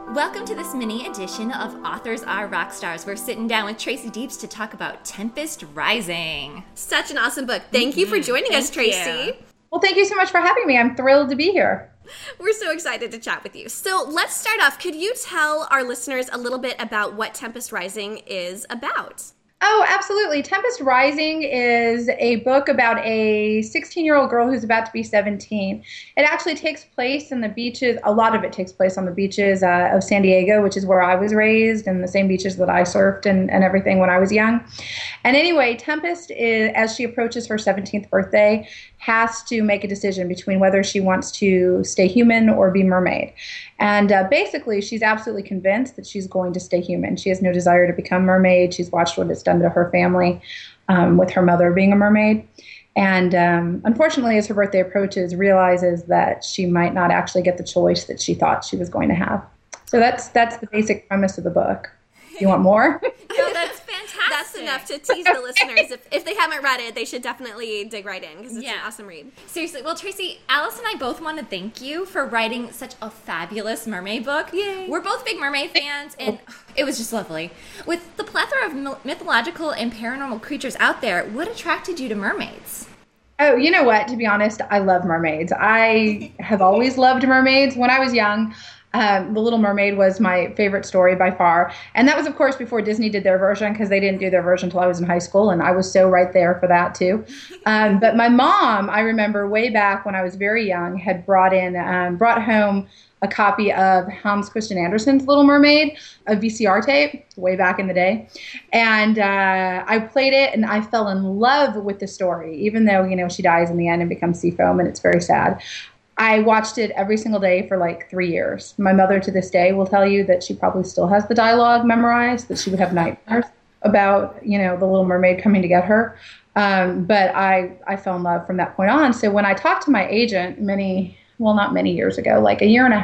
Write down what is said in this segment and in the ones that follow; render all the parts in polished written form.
Welcome to this mini edition of Authors Are Rockstars. We're sitting down with Tracy Deeps to talk about Tempest Rising. Such an awesome book. Thank you for joining us, Tracy. Well, thank you so much for having me. I'm thrilled to be here. We're so excited to chat with you. So let's start off. Could you tell our listeners a little bit about what Tempest Rising is about? Oh, absolutely. Tempest Rising is a book about a 16-year-old girl who's about to be 17. It actually takes place in the beaches. A lot of it takes place on the beaches of San Diego, which is where I was raised, and the same beaches that I surfed and everything when I was young. And anyway, Tempest, as she approaches her 17th birthday, has to make a decision between whether she wants to stay human or be mermaid. And basically, she's absolutely convinced that she's going to stay human. She has no desire to become mermaid. She's watched what it's done to her family with her mother being a mermaid. And unfortunately, as her birthday approaches, realizes that she might not actually get the choice that she thought she was going to have. So that's the basic premise of the book. You want more? No, that's fantastic. That's enough to tease the listeners. If they haven't read it, they should definitely dig right in because it's an awesome read. Seriously. Well, Tracy, Alice and I both want to thank you for writing such a fabulous mermaid book. Yay. We're both big mermaid fans, and it was just lovely. With the plethora of mythological and paranormal creatures out there, what attracted you to mermaids? Oh, you know what? To be honest, I love mermaids. I have always loved mermaids. When I was young, The Little Mermaid was my favorite story by far. And that was, of course, before Disney did their version, because they didn't do their version until I was in high school. And I was so right there for that, too. But my mom, I remember way back when I was very young, had brought home a copy of Hans Christian Andersen's Little Mermaid, a VCR tape, way back in the day. And I played it, and I fell in love with the story, even though, she dies in the end and becomes sea foam, and it's very sad. I watched it every single day for like 3 years. My mother to this day will tell you that she probably still has the dialogue memorized, that she would have nightmares about, the Little Mermaid coming to get her. But I fell in love from that point on. So when I talked to my agent not many years ago, like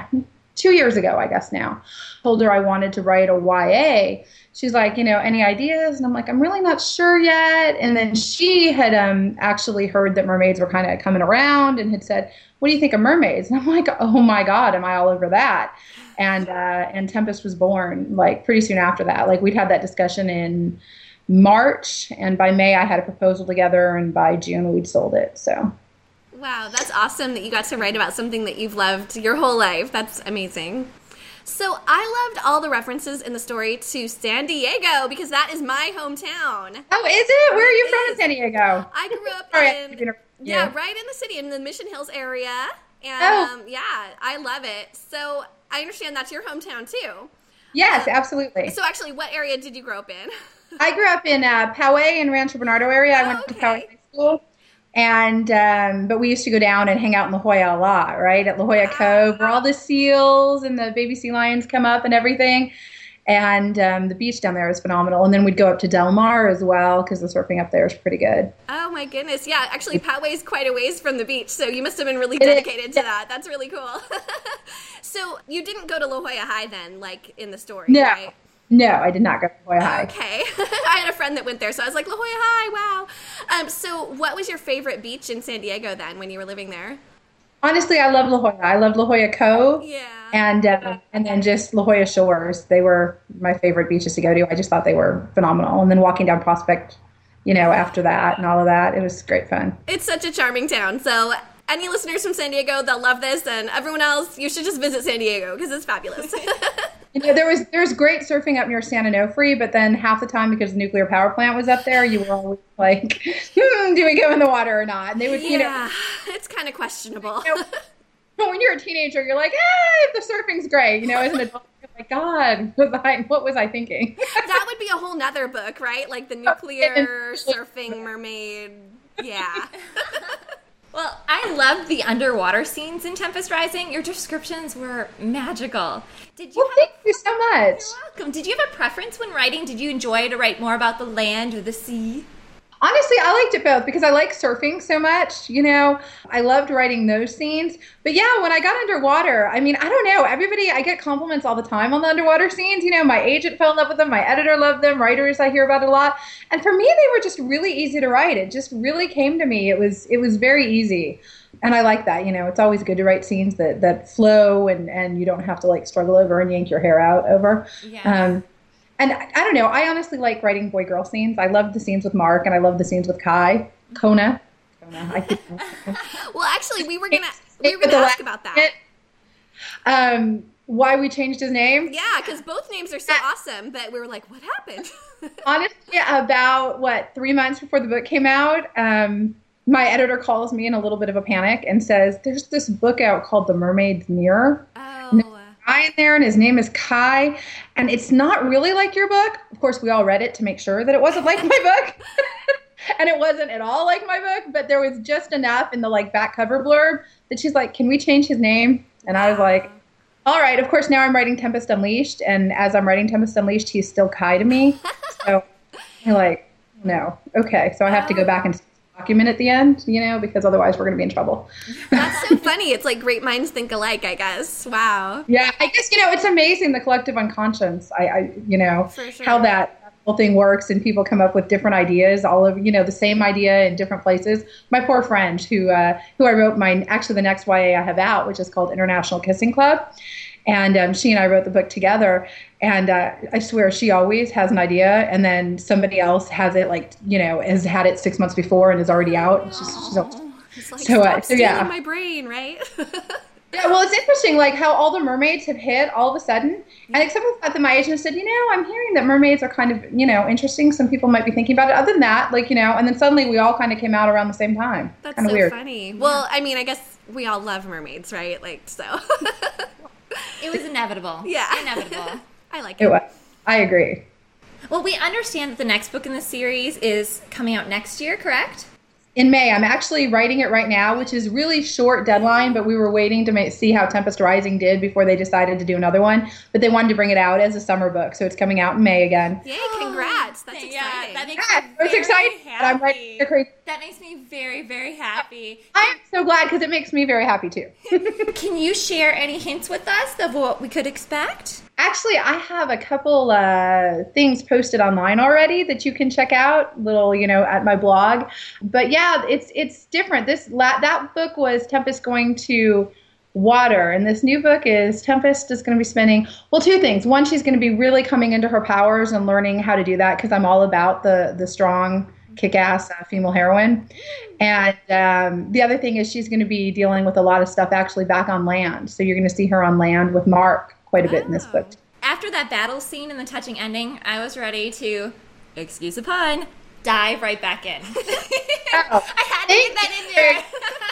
2 years ago, I guess now, told her I wanted to write a YA. She's like, any ideas? And I'm like, I'm really not sure yet. And then she had actually heard that mermaids were kind of coming around and had said, what do you think of mermaids? And I'm like, oh my God, am I all over that? And Tempest was born like pretty soon after that. Like we'd had that discussion in March, and by May I had a proposal together, and by June we'd sold it. So. Wow, that's awesome that you got to write about something that you've loved your whole life. That's amazing. So I loved all the references in the story to San Diego because that is my hometown. Oh, is it? Where are you from in San Diego? I grew up right in the city, in the Mission Hills area. And I love it. So I understand that's your hometown too. Yes, absolutely. So actually, what area did you grow up in? I grew up in Poway and Rancho Bernardo area. I went to Poway High School. And but we used to go down and hang out in La Jolla a lot, right? At La Jolla Cove, where all the seals and the baby sea lions come up and everything. And the beach down there is phenomenal. And then we'd go up to Del Mar as well, because the surfing up there is pretty good. Oh my goodness. Yeah, actually Poway is quite a ways from the beach, so you must have been really dedicated to that. That's really cool. So you didn't go to La Jolla High then, like in the story, right? No, I did not go to La Jolla High. Okay. I had a friend that went there, so I was like, La Jolla High, wow. So what was your favorite beach in San Diego then when you were living there? Honestly, I love La Jolla. I love La Jolla Cove. Yeah. And then just La Jolla Shores. They were my favorite beaches to go to. I just thought they were phenomenal. And then walking down Prospect, after that and all of that, it was great fun. It's such a charming town. So any listeners from San Diego, they'll love this. And everyone else, you should just visit San Diego because it's fabulous. There was great surfing up near San Onofre, but then half the time, because the nuclear power plant was up there, you were always like, do we go in the water or not? And they would, it's kind of questionable. But when you're a teenager, you're like, the surfing's great. As an adult, you're like, God, what was I thinking? That would be a whole nother book, right? Like the nuclear surfing mermaid. Yeah. Well, I loved the underwater scenes in Tempest Rising. Your descriptions were magical. Thank you so much. You're welcome. Did you have a preference when writing? Did you enjoy to write more about the land or the sea? Honestly, I liked it both because I like surfing so much. I loved writing those scenes. But yeah, when I got underwater, I mean, I don't know. Everybody, I get compliments all the time on the underwater scenes. My agent fell in love with them. My editor loved them. Writers, I hear about it a lot. And for me, they were just really easy to write. It just really came to me. It was very easy. And I like that. It's always good to write scenes that flow and you don't have to like struggle over and yank your hair out over. Yeah. And I don't know. I honestly like writing boy-girl scenes. I love the scenes with Mark, and I love the scenes with Kai. Kona. I think. Well, actually, we were gonna ask about that. Why we changed his name? Yeah, because both names are so awesome, but we were like, what happened? Honestly, about 3 months before the book came out, my editor calls me in a little bit of a panic and says, "There's this book out called The Mermaid's Mirror." Oh. Guy in there, and his name is Kai, and it's not really like your book. Of course, we all read it to make sure that it wasn't like my book. And it wasn't at all like my book, but there was just enough in the like back cover blurb that she's like, "Can we change his name?" And I was like, all right. Of course, now I'm writing Tempest Unleashed, and as I'm writing Tempest Unleashed, he's still Kai to me. So I'm like, no. Okay, so I have to go back and document at the end, because otherwise we're going to be in trouble. That's so funny. It's like great minds think alike, I guess. Wow. Yeah, I guess, it's amazing the collective unconscious. For sure. How that whole thing works, and people come up with different ideas, all of, the same idea in different places. My poor friend who I wrote actually the next YA I have out, which is called International Kissing Club. And she and I wrote the book together. And I swear she always has an idea, and then somebody else has it, has had it 6 months before and is already out. It's like, stop stealing my brain, right? Yeah, well, it's interesting, like how all the mermaids have hit all of a sudden. And except for the fact that my agent said, I'm hearing that mermaids are kind of, interesting. Some people might be thinking about it. Other than that, and then suddenly we all kind of came out around the same time. That's kind of so weird. Funny. Well, I mean, I guess we all love mermaids, right? So. It was inevitable. Yeah. Inevitable. I like it. It was. I agree. Well, we understand that the next book in the series is coming out next year, correct? In May. I'm actually writing it right now, which is really short deadline, but we were waiting to see how Tempest Rising did before they decided to do another one. But they wanted to bring it out as a summer book, so it's coming out in May again. Yay, congrats. That's exciting. Yeah, that makes Yeah, me I was very excited. happy. I'm writing the crazy. That makes me very, very happy. I am so glad because it makes me very happy too. Can you share any hints with us of what we could expect? Actually, I have a couple things posted online already that you can check out, at my blog. But yeah, it's different. That book was Tempest going to water, and this new book is Tempest is going to be spending, two things. One, she's going to be really coming into her powers and learning how to do that because I'm all about the strong, kick-ass female heroine. And the other thing is she's going to be dealing with a lot of stuff actually back on land. So you're going to see her on land with Mark quite a bit in this book. After that battle scene and the touching ending, I was ready to, excuse the pun, dive right back in. I had to get that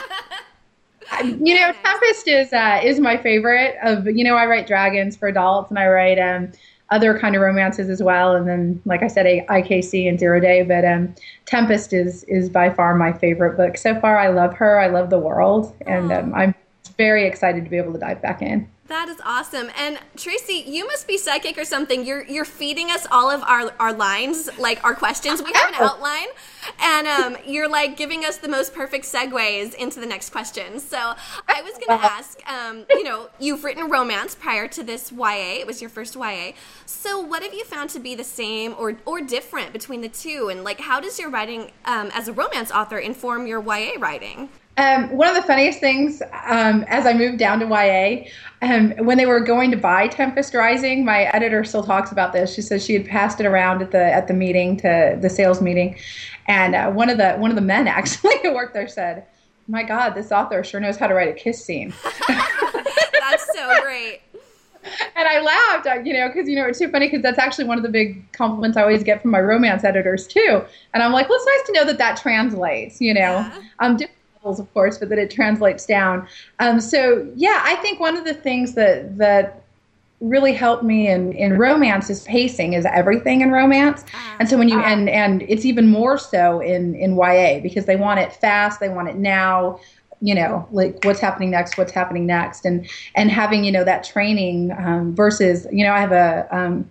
in there. Tempest is my favorite of, I write dragons for adults, and I write other kind of romances as well. And then, like I said, IKC and Zero Day, but Tempest is by far my favorite book so far. I love her. I love the world. And I'm very excited to be able to dive back in. That is awesome. And Tracy, you must be psychic or something. You're feeding us all of our lines, like our questions. We have an outline, and you're like giving us the most perfect segues into the next question. So I was going to ask, you've written romance prior to this YA. It was your first YA. So what have you found to be the same or different between the two? And like, how does your writing as a romance author inform your YA writing? One of the funniest things, as I moved down to YA, when they were going to buy Tempest Rising, my editor still talks about this. She says she had passed it around at the meeting, to the sales meeting, and one of the men actually who worked there said, "My God, this author sure knows how to write a kiss scene." That's so great. And I laughed, because it's too funny because that's actually one of the big compliments I always get from my romance editors too. And I'm like, well, it's nice to know that translates. Yeah. Of course, but that it translates down. So yeah, I think one of the things that really helped me in romance is pacing is everything in romance. And so when you and it's even more so in YA because they want it fast, they want it now. Like what's happening next, and having that training versus I have a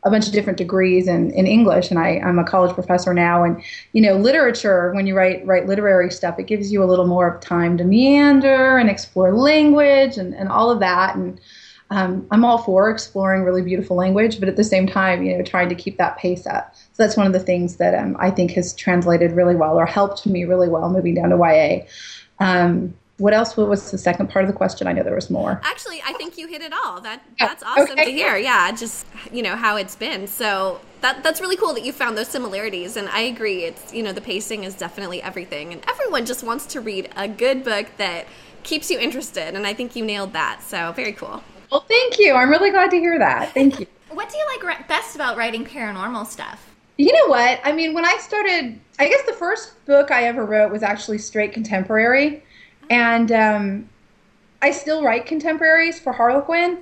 a bunch of different degrees in English, and I'm a college professor now. And literature, when you write literary stuff, it gives you a little more time to meander and explore language and all of that. And I'm all for exploring really beautiful language, but at the same time, trying to keep that pace up. So that's one of the things that I think has translated really well, or helped me really well moving down to YA. What else? What was the second part of the question? I know there was more. Actually, I think you hit it all. That's awesome to hear. Yeah, just how it's been. So that's really cool that you found those similarities. And I agree. It's the pacing is definitely everything, and everyone just wants to read a good book that keeps you interested. And I think you nailed that. So very cool. Well, thank you. I'm really glad to hear that. Thank you. What do you like best about writing paranormal stuff? You know what? I mean, when I started, I guess the first book I ever wrote was actually straight contemporary. And I still write contemporaries for Harlequin.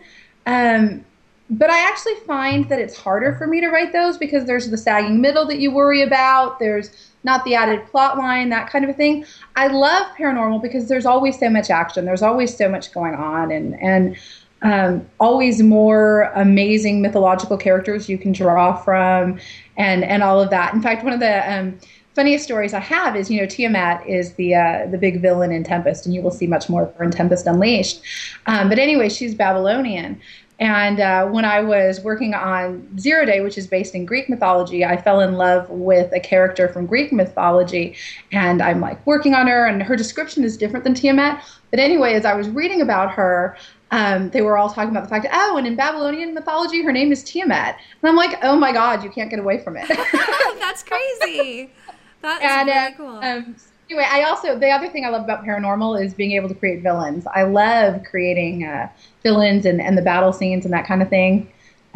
But I actually find that it's harder for me to write those because there's the sagging middle that you worry about. There's not the added plot line, that kind of a thing. I love paranormal because there's always so much action. There's always so much going on, and always more amazing mythological characters you can draw from, and all of that. In fact, one of the funniest stories I have is, Tiamat is the big villain in Tempest, and you will see much more of her in Tempest Unleashed. But anyway, she's Babylonian. And when I was working on Zero Day, which is based in Greek mythology, I fell in love with a character from Greek mythology. And I'm like working on her, and her description is different than Tiamat. But anyway, as I was reading about her, they were all talking about the fact, and in Babylonian mythology, her name is Tiamat. And I'm like, oh my God, you can't get away from it. That's crazy. That's really cool. Anyway, the other thing I love about paranormal is being able to create villains. I love creating villains and the battle scenes and that kind of thing.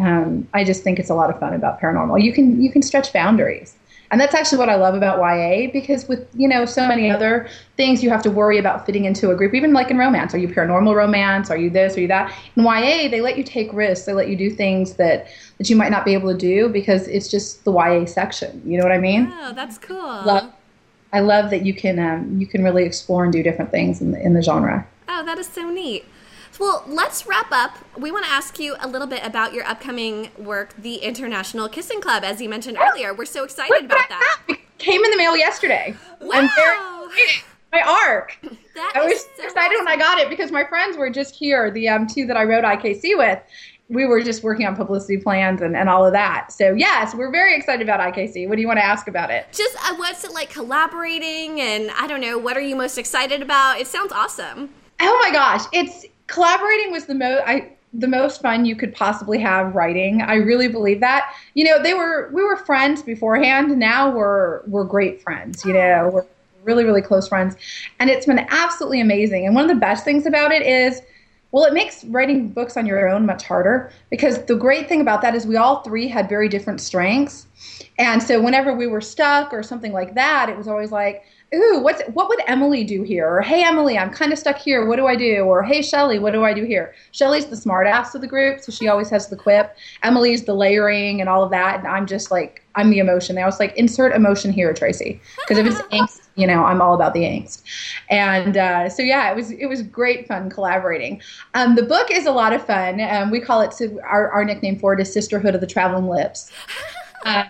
I just think it's a lot of fun about paranormal. You can stretch boundaries. And that's actually what I love about YA, because with, so many other things you have to worry about fitting into a group, even like in romance. Are you paranormal romance? Are you this? Are you that? In YA, they let you take risks. They let you do things that you might not be able to do because it's just the YA section. You know what I mean? Oh, that's cool. I love that you can really explore and do different things in the genre. Oh, that is so neat. Well, let's wrap up. We want to ask you a little bit about your upcoming work, the International Kissing Club, as you mentioned earlier. We're so excited about that. It came in the mail yesterday. Wow. I'm very excited. My arc. I was so excited when I got it because my friends were just here, the two that I wrote IKC with. We were just working on publicity plans and all of that. So, yes, we're very excited about IKC. What do you want to ask about it? Just what's it like collaborating, and I don't know, what are you most excited about? It sounds awesome. Oh, my gosh. Collaborating was the most fun you could possibly have writing. I really believe that. We were friends beforehand. Now we're great friends. We're really, really close friends. And it's been absolutely amazing. And one of the best things about it is, well, it makes writing books on your own much harder, because the great thing about that is we all three had very different strengths. And so whenever we were stuck or something like that, it was always like, ooh, what would Emily do here? Or, hey, Emily, I'm kind of stuck here. What do I do? Or, hey, Shelley, what do I do here? Shelley's the smart ass of the group, so she always has the quip. Emily's the layering and all of that, and I'm just like, I'm the emotion. I was like, insert emotion here, Tracy. Because if it's angst, I'm all about the angst. And so, yeah, it was great fun collaborating. The book is a lot of fun. We call it, our nickname for it is Sisterhood of the Traveling Lips. And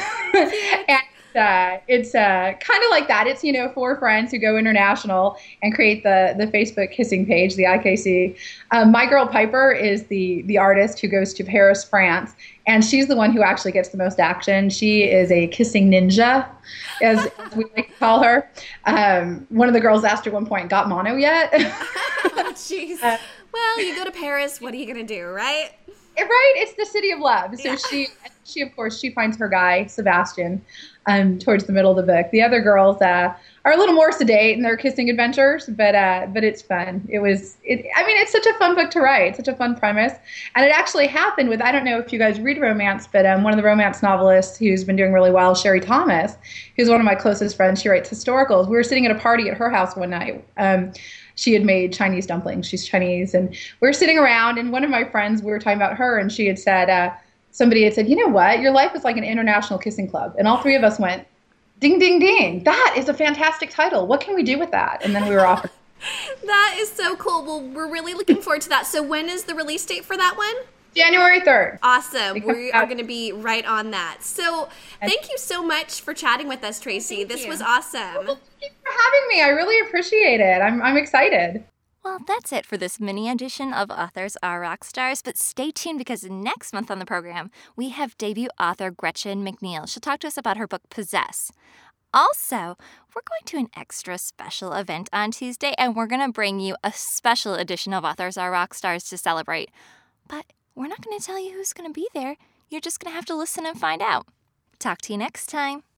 it's kind of like that. It's, 4 friends who go international and create the Facebook kissing page, the IKC. My girl Piper is the artist who goes to Paris, France, and she's the one who actually gets the most action. She is a kissing ninja, as we like to call her. One of the girls asked her at one point, got mono yet? Oh, jeez. Well, you go to Paris, what are you going to do, right? Right? It's the city of love. So yeah. She of course, she finds her guy, Sebastian, towards the middle of the book. The other girls are a little more sedate in their kissing adventures, but it's fun. It's such a fun book to write, such a fun premise. And it actually happened with, I don't know if you guys read romance, but one of the romance novelists who's been doing really well, Sherry Thomas, who's one of my closest friends. She writes historicals. We were sitting at a party at her house one night. She had made Chinese dumplings. She's Chinese. And we were sitting around, and one of my friends, we were talking about her, and she had said, somebody had said, you know what, your life is like an international kissing club. And all 3 of us went, ding, ding, ding. That is a fantastic title. What can we do with that? And then we were off. That is so cool. Well, we're really looking forward to that. So when is the release date for that one? January 3rd. Awesome. We are going to be right on that. So thank you so much for chatting with us, Tracy. This was awesome. Well, thank you for having me. I really appreciate it. I'm excited. Well, that's it for this mini edition of Authors Are Rock Stars, but stay tuned because next month on the program, we have debut author Gretchen McNeil. She'll talk to us about her book, Possess. Also, we're going to an extra special event on Tuesday, and we're going to bring you a special edition of Authors Are Rock Stars to celebrate. But we're not going to tell you who's going to be there. You're just going to have to listen and find out. Talk to you next time.